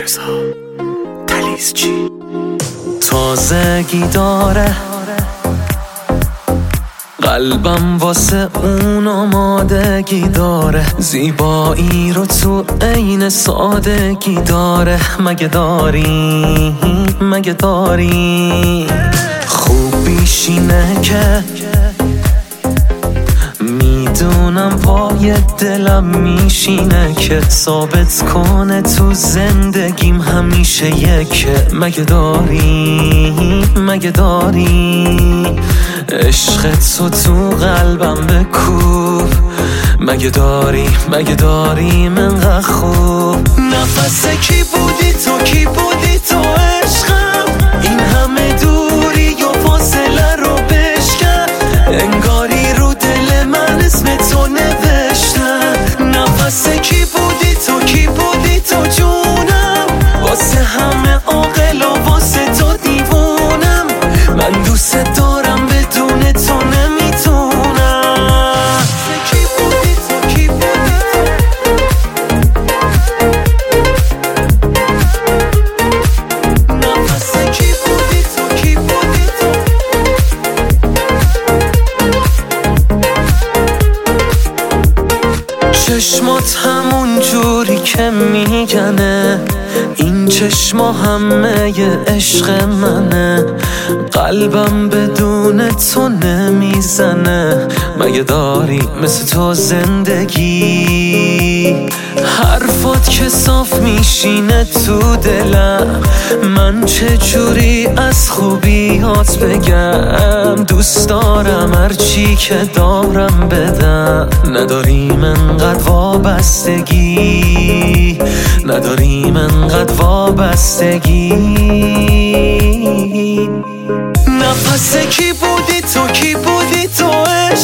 مرزا تلیزچی تازگی داره قلبم واسه اون آمادگی داره، زیبایی رو تو عین سادگی داره. مگه داری خوبیش اینه که میدونم پای دلم میشینه که ثابت کنه تو زندگیم همیشه یکه. مگه داری عشق تو قلبم بکوب. مگه داری منقدر خوب. نفس کی بودی تو عشقم، این همه دوری و فاصله رو بشکن. انگاری رو دل من اسم تو نوشتن. نفس کی بودی تو جونم، واسه همه عاقل و واسه تو دیوونم. من دوست دارم بدون تو نمیتونم. کی بودی تو نفس کی بودی تو چشمات همون جوری که میگنه، این چشما همه عشق منه. قلبم بدون تو نمیزنه. مگه داری مثل تو زندگی؟ حرفات که صاف میشینه تو دلم، من چجوری از خوبیات بگم؟ دوست دارم هرچی که دارم بدم. نداریم انقدر وابستگی، نفس کی بودی تو